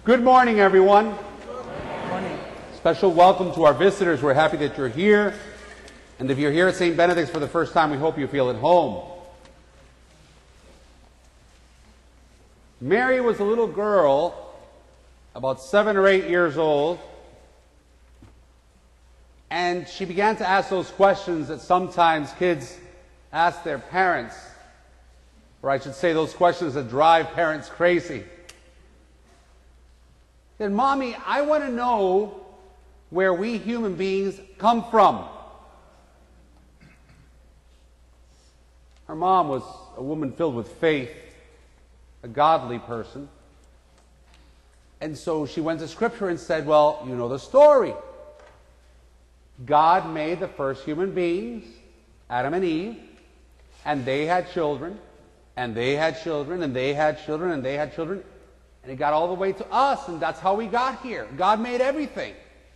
Good morning, everyone. Good morning. Special welcome to our visitors. We're happy that you're here. And if you're here at St. Benedict's for the first time, we hope you feel at home. Mary was a little girl, about 7 or 8 years old, and she began to ask those questions that sometimes kids ask their parents, or I should say those questions that drive parents crazy. Then, Mommy, I want to know where we human beings come from. Her mom was a woman filled with faith, a godly person. And so she went to Scripture and said, well, you know the story. God made the first human beings, Adam and Eve, and they had children, and they had children, and they had children, and they had children. And it got all the way to us, and that's how we got here. God made everything.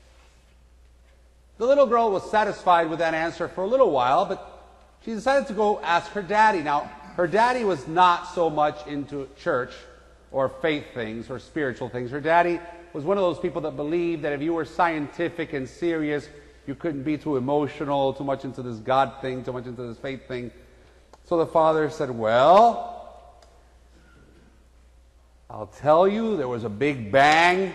The little girl was satisfied with that answer for a little while, but she decided to go ask her daddy. Now, her daddy was not so much into church or faith things or spiritual things. Her daddy was one of those people that believed that if you were scientific and serious, you couldn't be too emotional, too much into this God thing, too much into this faith thing. So the father said, well, I'll tell you, there was a big bang,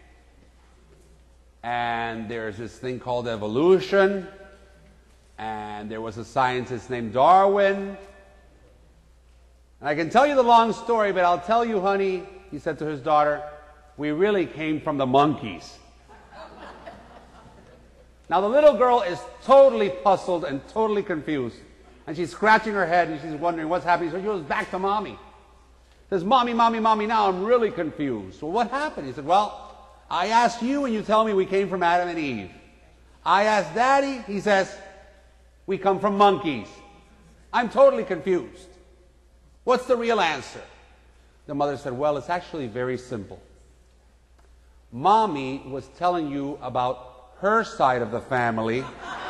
and there's this thing called evolution, and there was a scientist named Darwin. And I can tell you the long story, but I'll tell you, honey, he said to his daughter, we really came from the monkeys. Now the little girl is totally puzzled and totally confused, and she's scratching her head, and she's wondering what's happening, so she goes back to Mommy. Says, Mommy, Mommy, Mommy, now I'm really confused. Well, what happened? He said, well, I asked you and you tell me we came from Adam and Eve. I asked Daddy, he says, we come from monkeys. I'm totally confused. What's the real answer? The mother said, well, it's actually very simple. Mommy was telling you about her side of the family.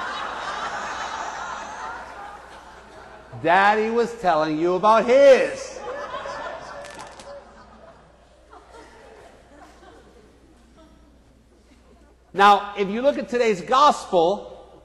Daddy was telling you about his. Now, if you look at today's gospel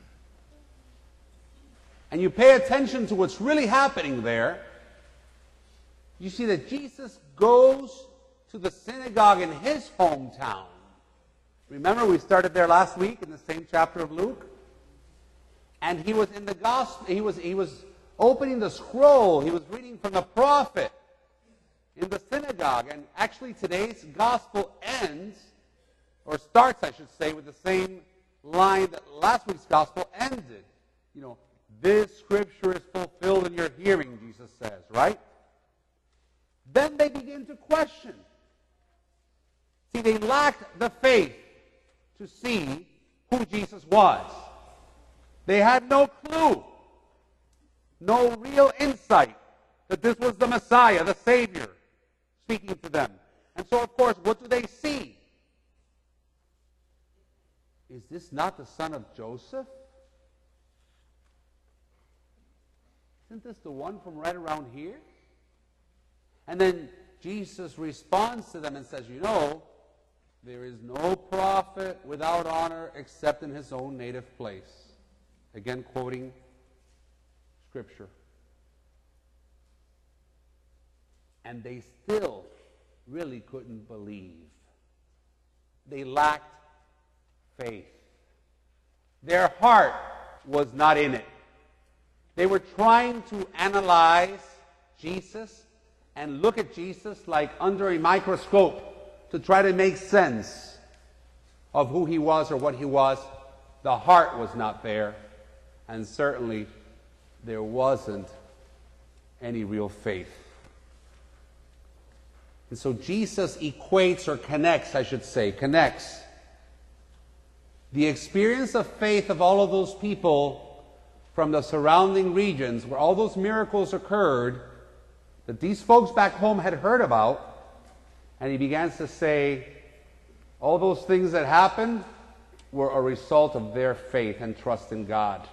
and you pay attention to what's really happening there, you see that Jesus goes to the synagogue in his hometown. Remember, we started there last week in the same chapter of Luke? And he was in the gospel, he was opening the scroll, he was reading from the prophet in the synagogue. And actually today's gospel ends, or starts, I should say, with the same line that last week's gospel ended. You know, this scripture is fulfilled in your hearing, Jesus says, right? Then they begin to question. See, they lacked the faith to see who Jesus was. They had no clue, no real insight that this was the Messiah, the Savior, speaking to them. And so, of course, what do they see? Is this not the son of Joseph? Isn't this the one from right around here? And then Jesus responds to them and says, you know, there is no prophet without honor except in his own native place. Again, quoting Scripture. And they still really couldn't believe. They lacked faith. Their heart was not in it. They were trying to analyze Jesus and look at Jesus like under a microscope to try to make sense of who he was or what he was. The heart was not there, and certainly there wasn't any real faith. And so Jesus equates, or connects, I should say, connects the experience of faith of all of those people from the surrounding regions where all those miracles occurred that these folks back home had heard about, and he begins to say all those things that happened were a result of their faith and trust in God.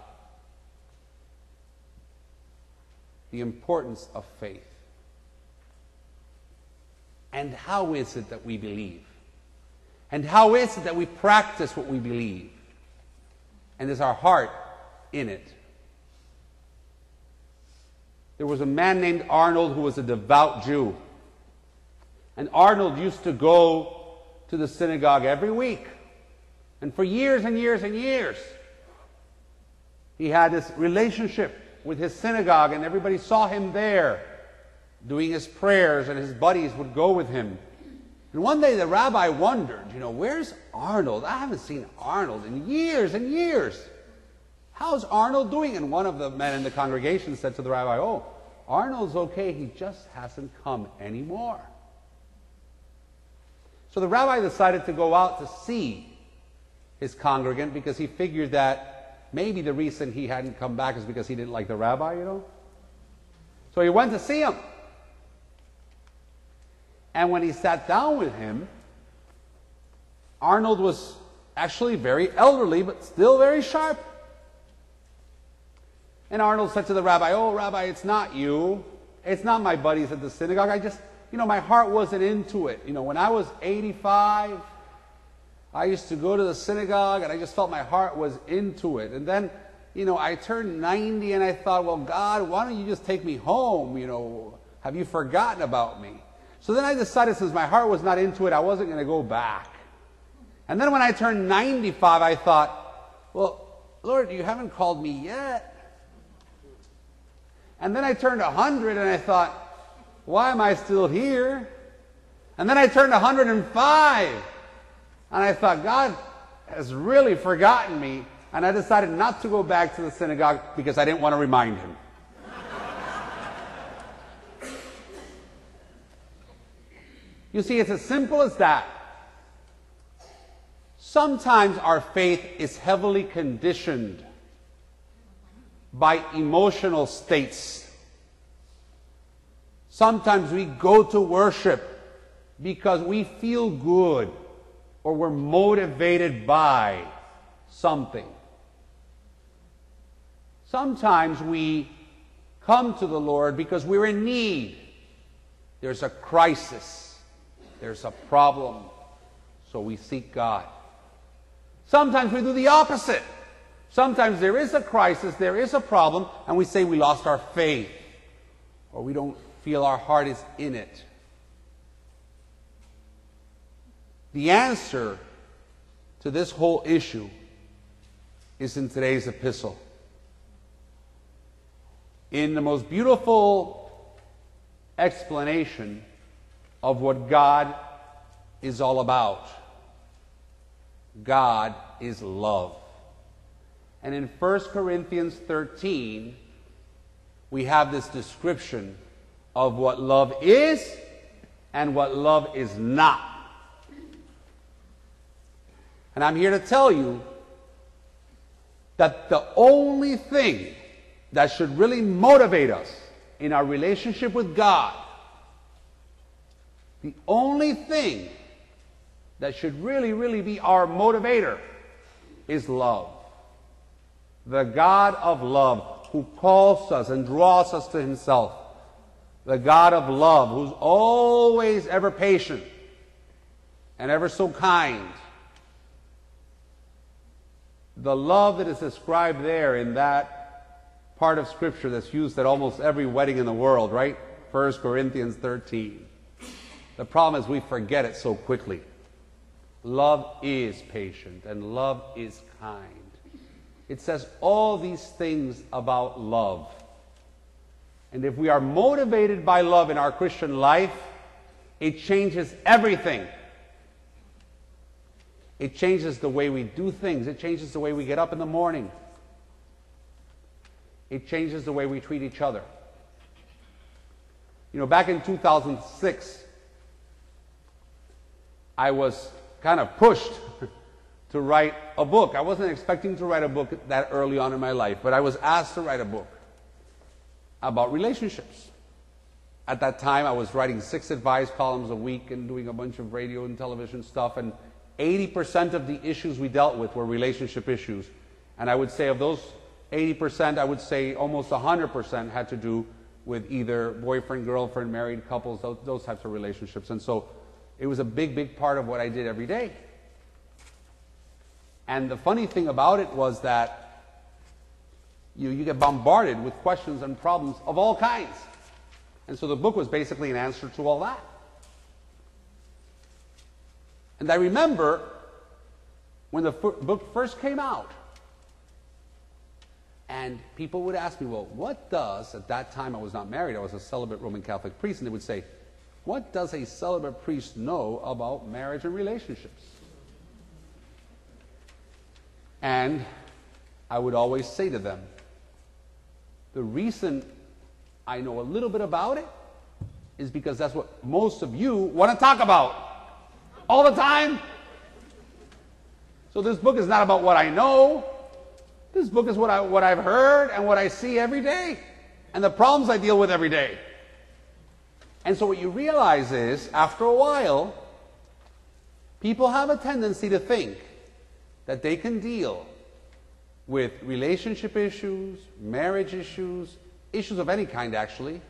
The importance of faith. And how is it that we believe? And how is it that we practice what we believe? And is our heart in it? There was a man named Arnold who was a devout Jew. And Arnold used to go to the synagogue every week. And for years and years and years, he had this relationship with his synagogue, and everybody saw him there doing his prayers, and his buddies would go with him. And one day the rabbi wondered, where's Arnold? I haven't seen Arnold in years and years. How's Arnold doing? And one of the men in the congregation said to the rabbi, "Oh, Arnold's okay, he just hasn't come anymore." So the rabbi decided to go out to see his congregant, because he figured that maybe the reason he hadn't come back is because he didn't like the rabbi, So he went to see him. And when he sat down with him, Arnold was actually very elderly, but still very sharp. And Arnold said to the rabbi, "Oh, Rabbi, it's not you. It's not my buddies at the synagogue. I just, my heart wasn't into it. When I was 85, I used to go to the synagogue, and I just felt my heart was into it. And then, I turned 90, and I thought, well, God, why don't you just take me home? Have you forgotten about me?" So then I decided, since my heart was not into it, I wasn't going to go back. And then when I turned 95, I thought, well, Lord, you haven't called me yet. And then I turned 100, and I thought, why am I still here? And then I turned 105, and I thought, God has really forgotten me. And I decided not to go back to the synagogue because I didn't want to remind him. You see, it's as simple as that. Sometimes our faith is heavily conditioned by emotional states. Sometimes we go to worship because we feel good or we're motivated by something. Sometimes we come to the Lord because we're in need. There's a crisis. There's a problem. So we seek God. Sometimes we do the opposite. Sometimes there is a crisis, there is a problem, and we say we lost our faith, or we don't feel our heart is in it. The answer to this whole issue is in today's epistle. In the most beautiful explanation of what God is all about. God is love. And in 1 Corinthians 13, we have this description of what love is and what love is not. And I'm here to tell you that the only thing that should really motivate us in our relationship with God, the only thing that should really be our motivator is love. The God of love who calls us and draws us to himself. The God of love who's always ever patient and ever so kind. The love that is described there in that part of Scripture that's used at almost every wedding in the world, right? 1 Corinthians 13. The problem is we forget it so quickly. Love is patient and love is kind. It says all these things about love. And if we are motivated by love in our Christian life, it changes everything. It changes the way we do things. It changes the way we get up in the morning. It changes the way we treat each other. Back in 2006, I was kind of pushed to write a book. I wasn't expecting to write a book that early on in my life, but I was asked to write a book about relationships. At that time, I was writing 6 advice columns a week and doing a bunch of radio and television stuff, and 80% of the issues we dealt with were relationship issues. And I would say of those 80%, I would say almost 100% had to do with either boyfriend, girlfriend, married couples, those types of relationships. And so it was a big, big part of what I did every day. And the funny thing about it was that you get bombarded with questions and problems of all kinds. And so the book was basically an answer to all that. And I remember when the book first came out, and people would ask me, well, what does, at that time I was not married, I was a celibate Roman Catholic priest, and they would say, what does a celibate priest know about marriage and relationships? And I would always say to them, the reason I know a little bit about it is because that's what most of you want to talk about all the time. So this book is not about what I know. This book is what I've heard and what I see every day and the problems I deal with every day. And so what you realize is, after a while, people have a tendency to think that they can deal with relationship issues, marriage issues, issues of any kind actually,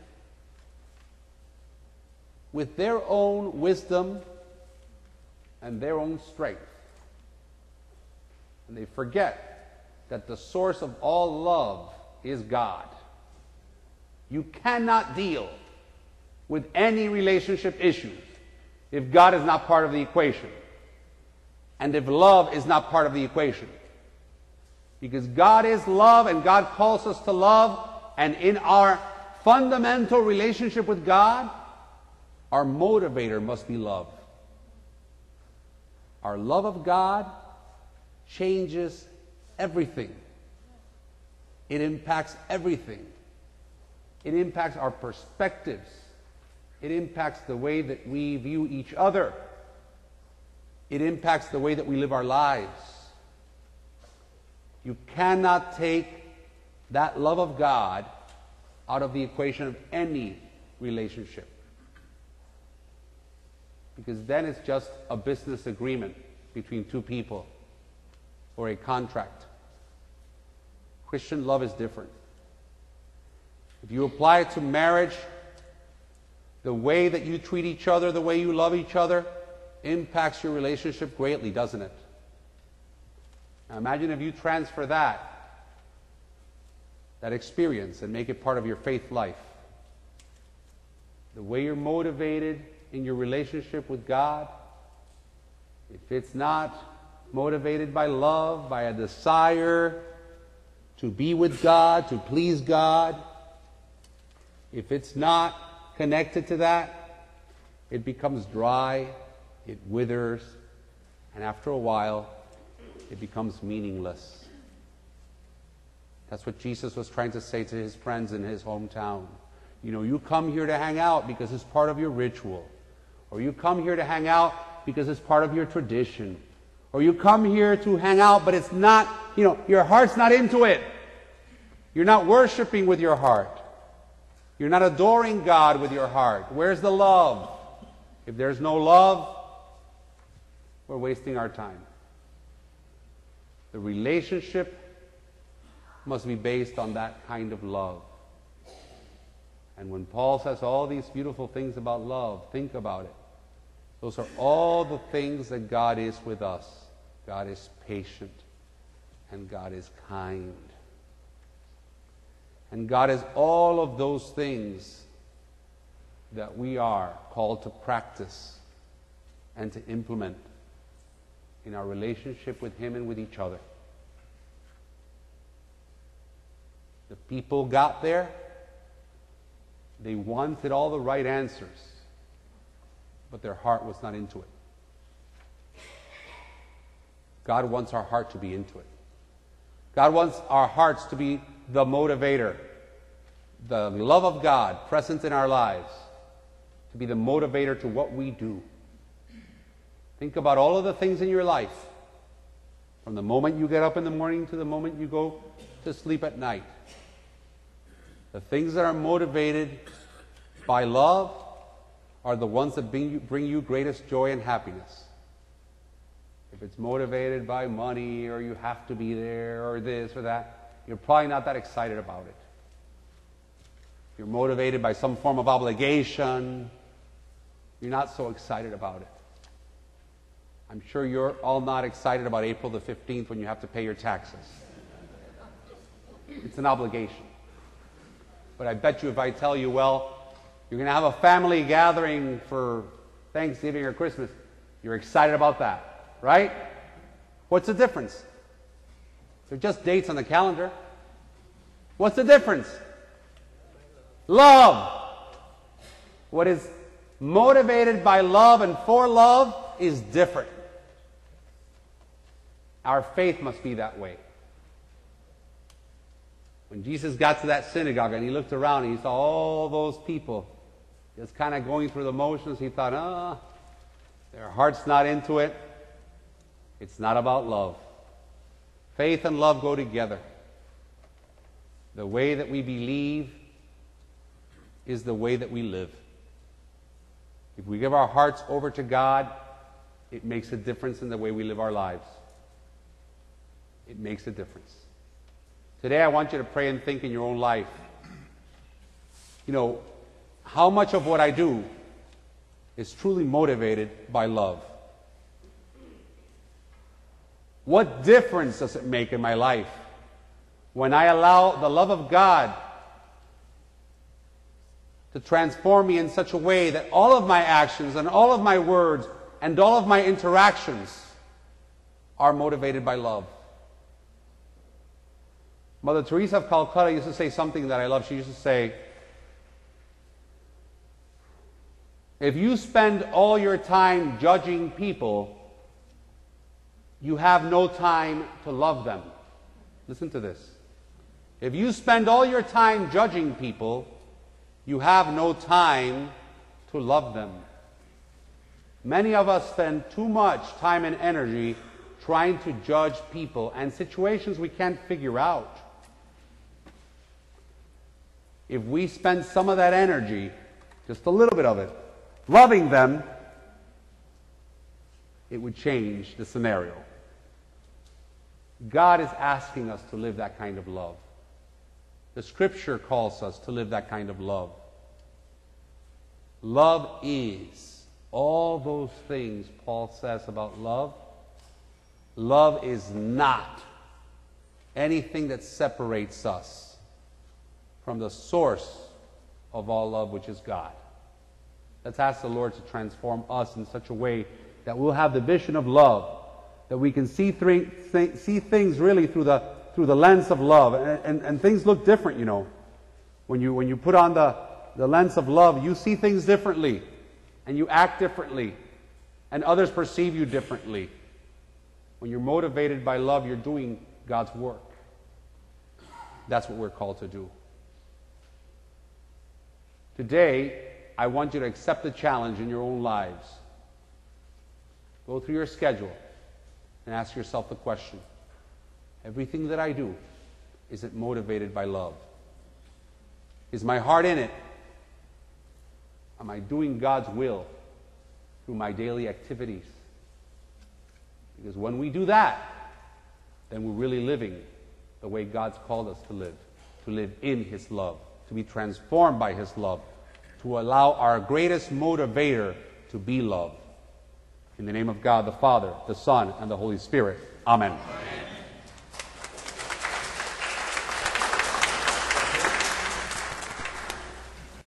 with their own wisdom and their own strength. And they forget that the source of all love is God. You cannot deal with any relationship issues if God is not part of the equation, and if love is not part of the equation. Because God is love, and God calls us to love, and in our fundamental relationship with God, our motivator must be love. Our love of God changes everything. It impacts everything. It impacts our perspectives. It impacts the way that we view each other. It impacts the way that we live our lives. You cannot take that love of God out of the equation of any relationship, because then it's just a business agreement between two people or a contract. Christian love is different. If you apply it to marriage, the way that you treat each other, the way you love each other, impacts your relationship greatly, doesn't it? Now imagine if you transfer that experience and make it part of your faith life. The way you're motivated in your relationship with God, if it's not motivated by love, by a desire to be with God, to please God, if it's not connected to that, it becomes dry, it withers, and after a while, it becomes meaningless. That's what Jesus was trying to say to his friends in his hometown. You know, you come here to hang out because it's part of your ritual. Or you come here to hang out because it's part of your tradition. Or you come here to hang out, but it's not, your heart's not into it. You're not worshiping with your heart. You're not adoring God with your heart. Where's the love? If there's no love, we're wasting our time. The relationship must be based on that kind of love. And when Paul says all these beautiful things about love, think about it. Those are all the things that God is with us. God is patient, and God is kind. And God is all of those things that we are called to practice and to implement in our relationship with Him and with each other. The people got there. They wanted all the right answers, but their heart was not into it. God wants our heart to be into it. God wants our hearts to be the motivator, the love of God present in our lives, to be the motivator to what we do. Think about all of the things in your life, from the moment you get up in the morning to the moment you go to sleep at night. The things that are motivated by love are the ones that bring you greatest joy and happiness. If it's motivated by money, or you have to be there, or this or that, you're probably not that excited about it. you're motivated by some form of obligation, you're not so excited about it. I'm sure you're all not excited about April the 15th when you have to pay your taxes. It's an obligation. But I bet you if I tell you, well, you're going to have a family gathering for Thanksgiving or Christmas, you're excited about that, right? What's the difference? They're just dates on the calendar. What's the difference? Love. What is motivated by love and for love is different. Our faith must be that way. When Jesus got to that synagogue and he looked around and he saw all those people just kind of going through the motions, he thought, their heart's not into it. It's not about love. Faith and love go together. The way that we believe is the way that we live. If we give our hearts over to God, it makes a difference in the way we live our lives. It makes a difference. Today I want you to pray and think in your own life. How much of what I do is truly motivated by love? What difference does it make in my life when I allow the love of God to transform me in such a way that all of my actions and all of my words and all of my interactions are motivated by love? Mother Teresa of Calcutta used to say something that I love. She used to say, if you spend all your time judging people, you have no time to love them. Listen to this. If you spend all your time judging people, you have no time to love them. Many of us spend too much time and energy trying to judge people and situations we can't figure out. If we spend some of that energy, just a little bit of it, loving them, it would change the scenario. God is asking us to live that kind of love. The Scripture calls us to live that kind of love. Love is all those things Paul says about love. Love is not anything that separates us from the source of all love, which is God. Let's ask the Lord to transform us in such a way that we'll have the vision of love, that we can see things really through the lens of love, and things look different. When you put on the lens of love, you see things differently, and you act differently, and others perceive you differently. When you're motivated by love, you're doing God's work. That's what we're called to do. Today, I want you to accept the challenge in your own lives. Go through your schedule and ask yourself the question, everything that I do, is it motivated by love? Is my heart in it? Am I doing God's will through my daily activities? Because when we do that, then we're really living the way God's called us to live in His love, to be transformed by His love, to allow our greatest motivator to be love. In the name of God, the Father, the Son, and the Holy Spirit. Amen.